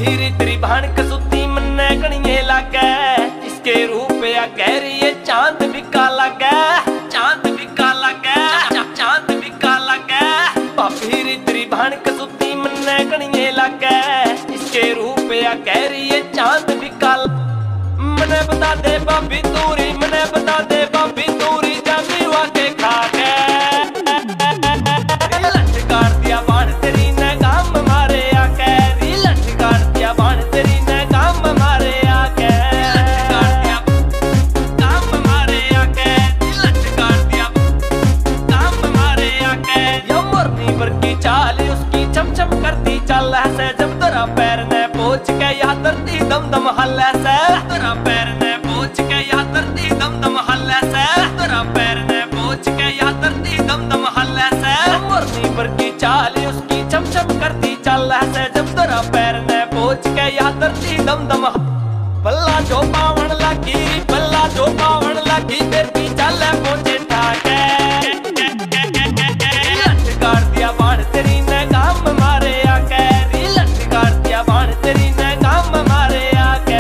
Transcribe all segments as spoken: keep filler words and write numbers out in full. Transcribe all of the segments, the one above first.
भाभी तेरी भान कसुती मन्ने कणिये लागे, इसके रूप या गहरी ये चांद भी काला गे, चांद भी काला गे, चांद भी काला गे। भाभी तेरी भान कसुती मन्ने कणिये लागे, इसके रूप या गहरी ये चांद भी काला। मने बता दे भाभी तूरी, मने बता दे भाभी तूरी जानी वाके खा के लटकार दिया बाण तेरी ने गाम मारे आके, लटकार दिया बाण तेरी ने गाम मारे आके, लटकार दिया गाम मारे आके, लटकार दिया गाम मारे आके। यो मोरनी पर की चाल उसकी चमचम करती चल से, जब तेरा पैर ने पहुंच के यहाँ धरती दम दम हल्ले से, तेरा पैर ने पहुंच के यहाँ धरती दम दम हल्ले से, तेरा पैर ने पहुंच के यहाँ धरती दम दम हल्ले से। मोरनी पर की चाल उसकी चमचम करती चल से, जब तेरा पैर ने पहुंच के यहाँ धरती दम दम। पल्ला जो पावन लगी, पल्ला जो पावन लगी, फिर भी चल पहुंचे ठाके लटकार दिया बाण तेरी ने गाम मारे आके, लटकार दिया बाण तेरी ने गाम मारे आके।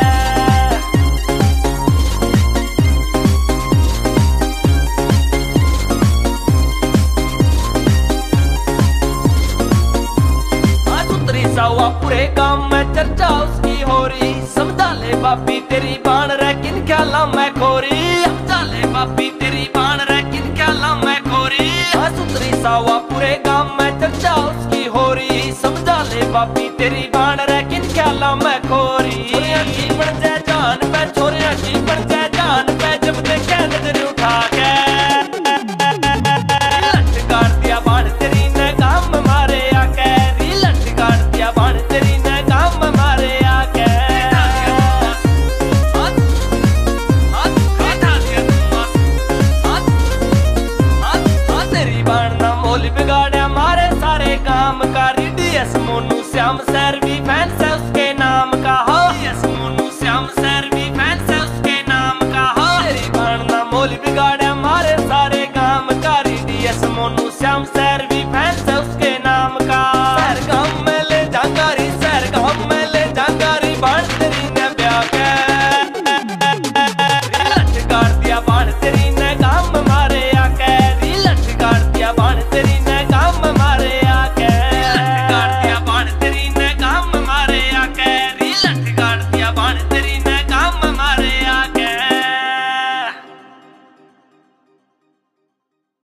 सावा पूरे गांव में चर्चा उसकी हो रही, समझा ले बापी तेरी बाण रे किन ख्याला मैं खोरी, समझा ले बापी तेरी बाण रे किन ख्याला मैं खोरी। सुतरी सावा पूरे गांव में चर्चा उसकी हो रही, समझा ले बापी तेरी बाण रे किन ख्याला मैं खोरी। छोरियां की बन जाए जान पे, छोरियां की बन जाए जान पे, जब देखे नजर उठा के लटकार दिया बाण तेरी ने गाम मारे आके, लटकार दिया बाण तेरी ने गाम मारे आके। तेरी बाण ना मोल बिगाड़े मारे सारे काम का, डीएस मोनू श्याम सर भी फैन से उसके नाम का हो, डीएस मोनू श्याम सर भी फैन से उसके नाम का हो। तेरी बाण ना मोल बिगाड़े मारे सारे काम का, डीएस मोनू श्याम सर भी